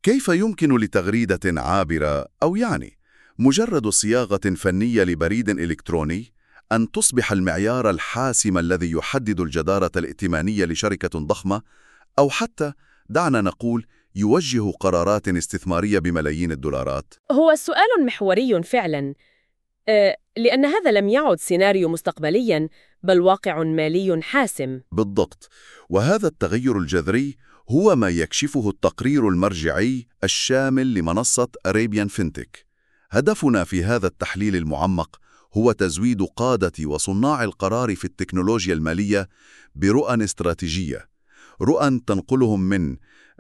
كيف يمكن لتغريدة عابرة أو مجرد صياغة فنية لبريد إلكتروني أن تصبح المعيار الحاسم الذي يحدد الجدارة الائتمانية لشركة ضخمة، أو حتى دعنا نقول يوجه قرارات استثمارية بملايين الدولارات؟ هو سؤال محوري فعلاً، لأن هذا لم يعد سيناريو مستقبلياً بل واقع مالي حاسم. بالضبط، وهذا التغير الجذري هو ما يكشفه التقرير المرجعي الشامل لمنصة أريبيان فينتك. هدفنا في هذا التحليل المعمق هو تزويد قادة وصناع القرار في التكنولوجيا المالية برؤى استراتيجية، رؤى تنقلهم من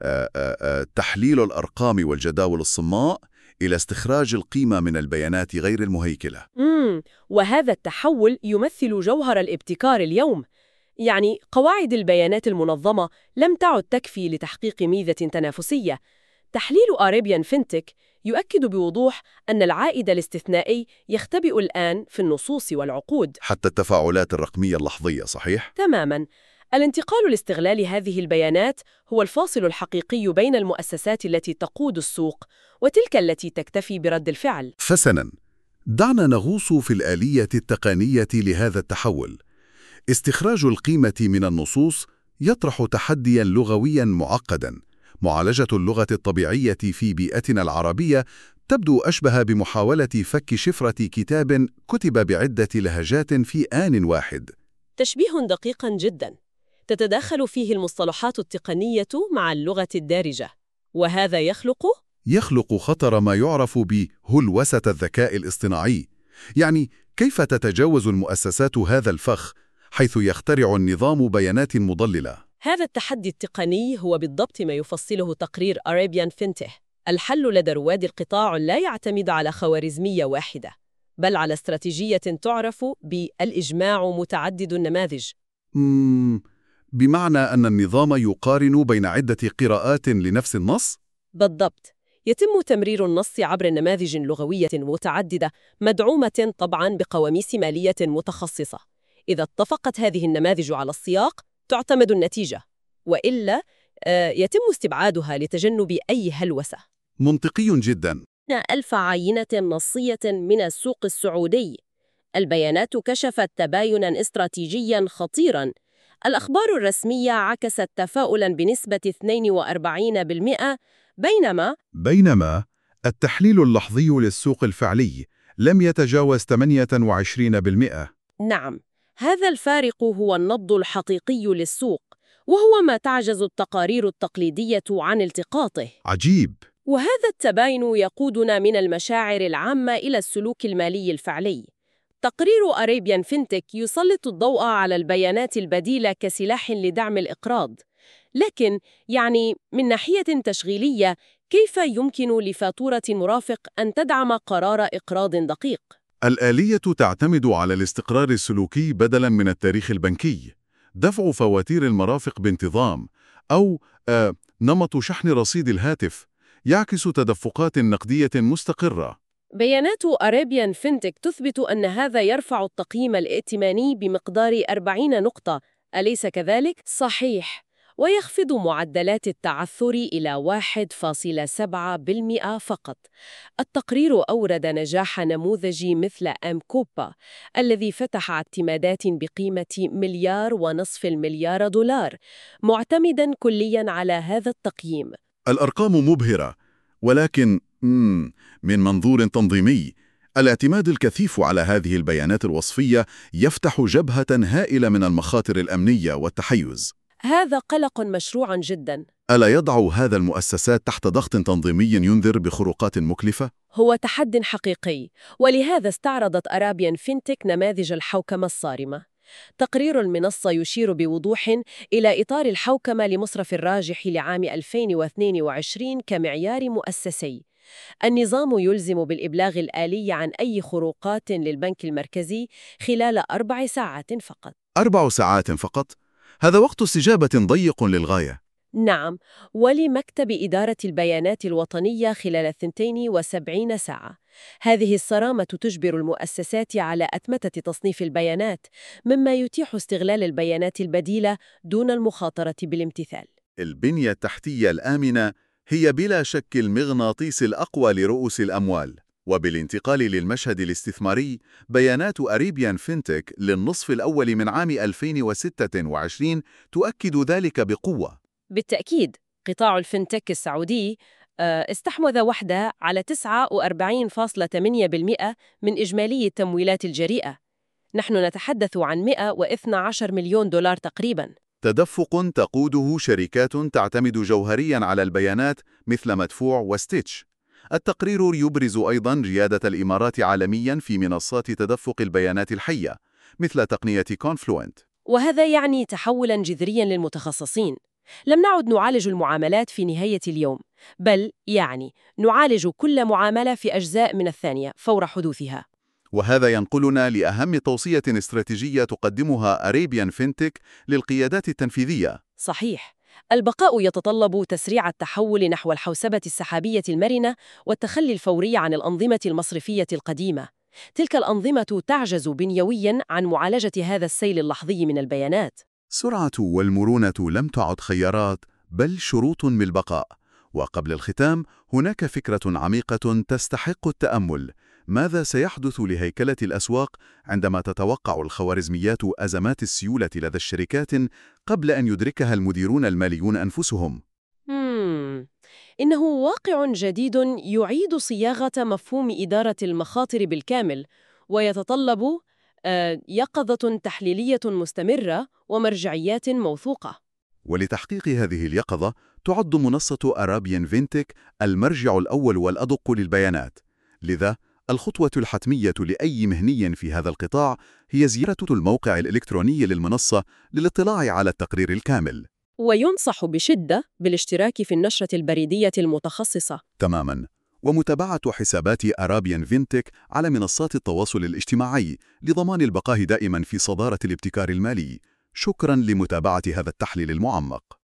تحليل الأرقام والجداول الصماء إلى استخراج القيمة من البيانات غير المهيكلة. وهذا التحول يمثل جوهر الابتكار اليوم. يعني قواعد البيانات المنظمة لم تعد تكفي لتحقيق ميزة تنافسية. تحليل أريبيان فينتك يؤكد بوضوح أن العائد الاستثنائي يختبئ الآن في النصوص والعقود، حتى التفاعلات الرقمية اللحظية، صحيح؟ تماماً. الانتقال لاستغلال هذه البيانات هو الفاصل الحقيقي بين المؤسسات التي تقود السوق وتلك التي تكتفي برد الفعل. حسناً، دعنا نغوص في الآلية التقنية لهذا التحول. استخراج القيمة من النصوص يطرح تحدياً لغوياً معقداً. معالجة اللغة الطبيعية في بيئتنا العربية تبدو أشبه بمحاولة فك شفرة كتاب كتب بعدة لهجات في آن واحد. تشبيه دقيق جداً. تتداخل فيه المصطلحات التقنية مع اللغة الدارجة، وهذا يخلق خطر ما يعرف بهلوسة الذكاء الاصطناعي. كيف تتجاوز المؤسسات هذا الفخ حيث يخترع النظام بيانات مضللة؟ هذا التحدي التقني هو بالضبط ما يفصله تقرير أريبيان فينتك. الحل لدى رواد القطاع لا يعتمد على خوارزمية واحدة، بل على استراتيجية تعرف بالإجماع متعدد النماذج. بمعنى أن النظام يقارن بين عدة قراءات لنفس النص؟ بالضبط. يتم تمرير النص عبر نماذج لغوية متعددة مدعومة طبعاً بقواميس مالية متخصصة. إذا اتفقت هذه النماذج على السياق تعتمد النتيجة، وإلا يتم استبعادها لتجنب أي هلوسة. منطقي جداً. 1000 عينة نصية من السوق السعودي. البيانات كشفت تبايناً استراتيجياً خطيراً. الأخبار الرسمية عكست تفاؤلاً بنسبة 42%، بينما التحليل اللحظي للسوق الفعلي لم يتجاوز 28%. نعم، هذا الفارق هو النبض الحقيقي للسوق، وهو ما تعجز التقارير التقليدية عن التقاطه. عجيب. وهذا التباين يقودنا من المشاعر العامة إلى السلوك المالي الفعلي. تقرير أريبيان فينتك يسلط الضوء على البيانات البديلة كسلاح لدعم الإقراض. لكن من ناحية تشغيلية، كيف يمكن لفاتورة مرافق أن تدعم قرار إقراض دقيق؟ الآلية تعتمد على الاستقرار السلوكي بدلاً من التاريخ البنكي. دفع فواتير المرافق بانتظام، أو نمط شحن رصيد الهاتف، يعكس تدفقات نقدية مستقرة. بيانات أريبيان فينتك تثبت أن هذا يرفع التقييم الائتماني بمقدار 40 نقطة، أليس كذلك؟ صحيح، ويخفض معدلات التعثر إلى 1.7% فقط. التقرير أورد نجاح نموذج مثل أمكوبا الذي فتح اعتمادات بقيمة 1.5 مليار دولار، معتمداً كلياً على هذا التقييم. الأرقام مبهرة، ولكن من منظور تنظيمي، الاعتماد الكثيف على هذه البيانات الوصفية يفتح جبهة هائلة من المخاطر الأمنية والتحيز. هذا قلق مشروع جداً. ألا يضع هذا المؤسسات تحت ضغط تنظيمي ينذر بخروقات مكلفة؟ هو تحد حقيقي، ولهذا استعرضت أريبيان فينتك نماذج الحوكمة الصارمة. تقرير المنصة يشير بوضوح إلى إطار الحوكمة لمصرف الراجح لعام 2022 كمعيار مؤسسي. النظام يلزم بالإبلاغ الآلي عن أي خروقات للبنك المركزي خلال 4 ساعات فقط. 4 ساعات فقط؟ هذا وقت استجابة ضيق للغاية. نعم، ولمكتب إدارة البيانات الوطنية خلال 72 ساعة. هذه الصرامة تجبر المؤسسات على أتمتة تصنيف البيانات، مما يتيح استغلال البيانات البديلة دون المخاطرة بالامتثال. البنية التحتية الآمنة هي بلا شك المغناطيس الأقوى لرؤوس الأموال. وبالانتقال للمشهد الاستثماري، بيانات أريبيان فينتك للنصف الأول من عام 2026 تؤكد ذلك بقوة. بالتأكيد، قطاع الفinTech السعودي استحوذ وحده على 49.8% من إجمالي التمويلات الجريئة. نحن نتحدث عن 112 مليون دولار تقريباً. تدفق تقوده شركات تعتمد جوهرياً على البيانات مثل مدفوع وستيتش. التقرير يبرز أيضاً ريادة الإمارات عالمياً في منصات تدفق البيانات الحية مثل تقنية كونفلوينت. وهذا يعني تحولاً جذرياً للمتخصصين. لم نعد نعالج المعاملات في نهاية اليوم، بل يعني نعالج كل معاملة في أجزاء من الثانية فور حدوثها. وهذا ينقلنا لأهم توصية استراتيجية تقدمها أريبيان فينتك للقيادات التنفيذية. صحيح، البقاء يتطلب تسريع التحول نحو الحوسبة السحابية المرنة والتخلي الفوري عن الأنظمة المصرفية القديمة. تلك الأنظمة تعجز بنيوياً عن معالجة هذا السيل اللحظي من البيانات. السرعة والمرونة لم تعد خيارات، بل شروط من البقاء. وقبل الختام، هناك فكرة عميقة تستحق التأمل. ماذا سيحدث لهيكلة الأسواق عندما تتوقع الخوارزميات أزمات السيولة لدى الشركات قبل أن يدركها المديرون الماليون أنفسهم؟ إنه واقع جديد يعيد صياغة مفهوم إدارة المخاطر بالكامل، ويتطلب يقظة تحليلية مستمرة ومرجعيات موثوقة. ولتحقيق هذه اليقظة، تعد منصة أرابيان فينتك المرجع الأول والأدق للبيانات. لذا، الخطوة الحتمية لأي مهني في هذا القطاع هي زيارة الموقع الإلكتروني للمنصة للاطلاع على التقرير الكامل. وينصح بشدة بالاشتراك في النشرة البريدية المتخصصة. تماماً. ومتابعة حسابات أرابيان فينتك على منصات التواصل الاجتماعي لضمان البقاء دائماً في صدارة الابتكار المالي. شكراً لمتابعة هذا التحليل المعمق.